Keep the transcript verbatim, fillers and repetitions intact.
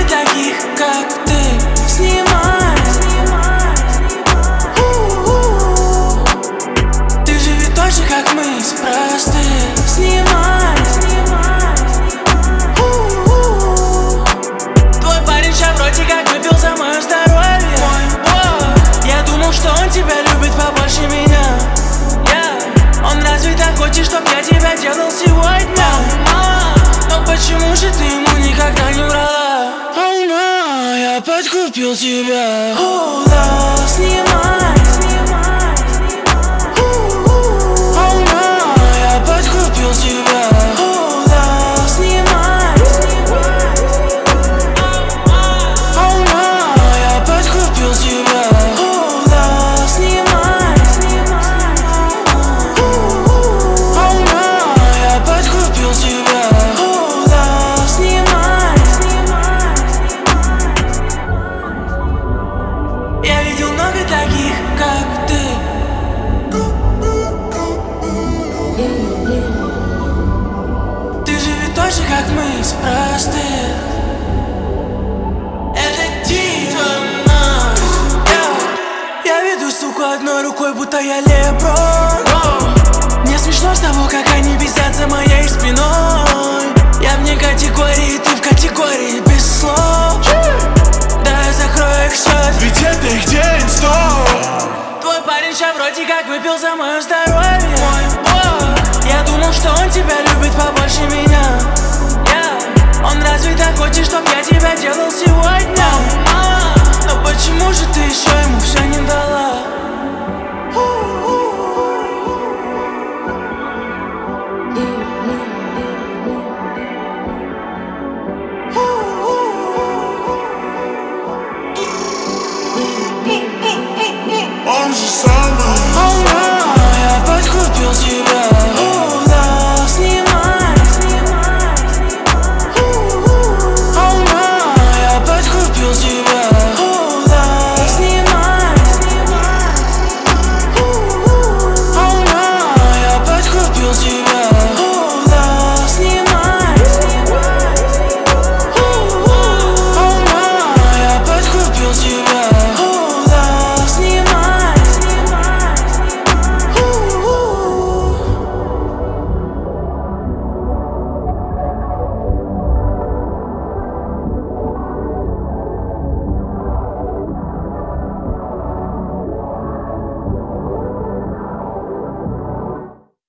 таких, как ты, снимай. Ты же ведь точно как мы, из простых. Снимай. Твой парень ща вроде как выпил за мое здоровье. Я думал, что он тебя любит побольше меня. Он разве так хочет, чтоб я тебя делал сегодня? Но почему же ты ему никогда не врала? Oh my, я подкупил тебя. Oh, love, снимай. Oh my, я подкупил тебя. Oh, love, снимай. Oh my, я подкупил тебя. Oh, love, снимай. Oh my, я подкупил тебя. Oh, love, снимай. Я видел много таких, как ты. Ты же ведь тоже как мы, из простых. Это типа нас. Я веду суку одной рукой, будто я Леброн. Мне смешно с того, как они бесятся мои